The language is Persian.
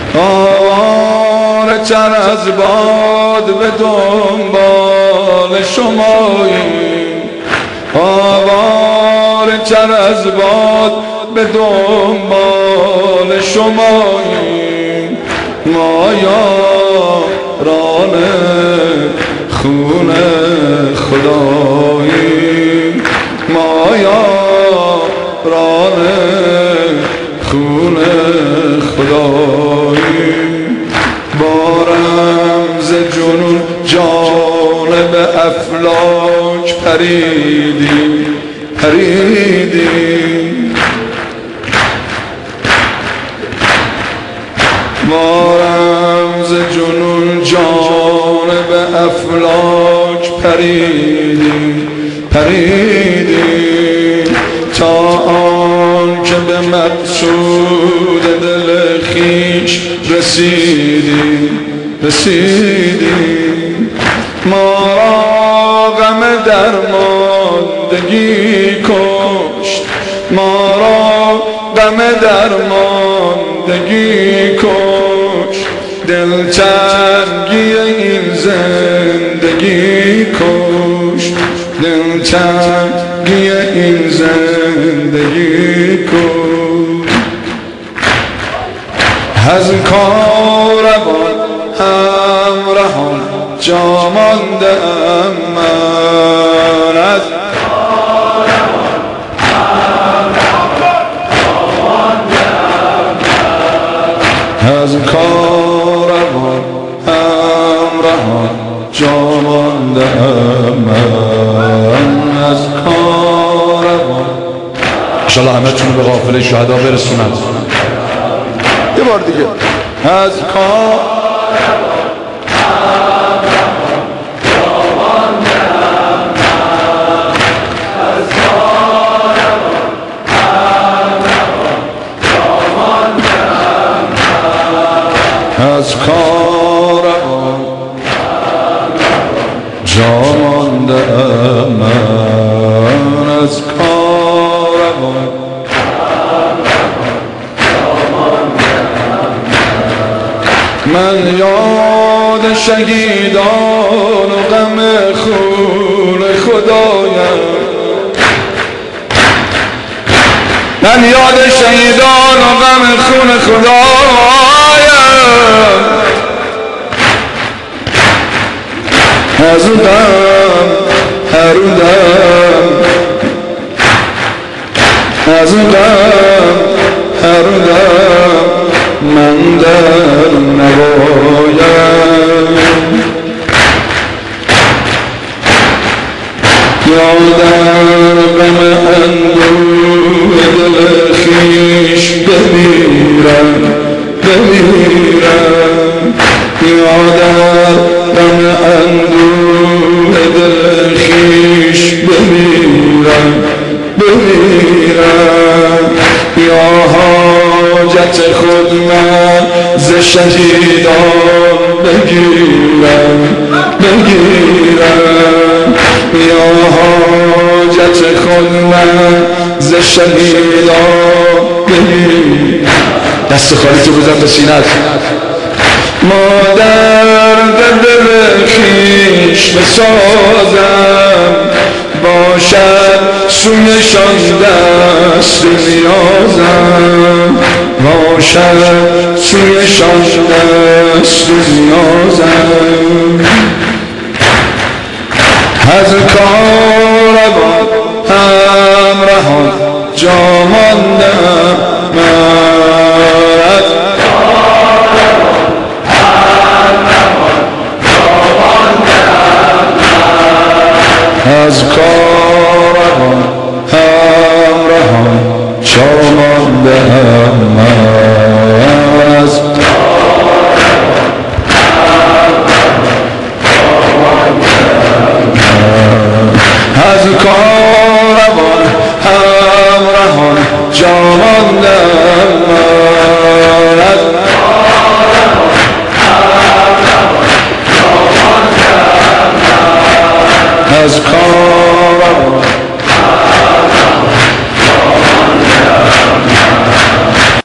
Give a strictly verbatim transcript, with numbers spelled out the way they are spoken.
آواره تر از باد به دنبال شماییم، آواره تر از باد به دنبال شماییم. ما یاران خون خداییم، ما یاران خون خداییم. با رمز جنون جانب افلاک پریدیم پریدیم، با رمز جنون جانب افلاک پریدیم پریدیم، تا آن که به مقصود دل خویش رسیدیم رسیدیم. ما را غم درماندگی کشت، ما را غم درماندگی کشت، دلتنگی این زندگی کشت، دلتنگی این زندگی کشت. از کاروان همراهان جا مانده ام من، از کاروان همراهان جا مانده ام من، از کاروان همراهان جا مانده ام من، از کاروان. انشاءالله همه تون به قافله شهدا برسونند. یه بار دیگه. از کاروان از کاروان جا مانده ام من، از کاروان من یاد شهیدان و غم خون خدایم، من یاد شهیدان و غم خون خدایم، از اون دم هر اون دم، از اون دم هر اون دم من در نوایم. یادم غم اندوه دل خویش بمیرم بمیرم، یادم غم اندوه دل خویش بمیرم بمیرم. یا حاجت خود من ز شهیدان بگیرم بگیرم، یا حاجت خود من ز شهیدان بگیرم. دست خالی تو بزن به سینه‌ات. ما درد دل خویش بسازم، باشد سویشان دست نیازم، باشد سویشان دست نیازم. از کاروان همراهان جا مانده ام من،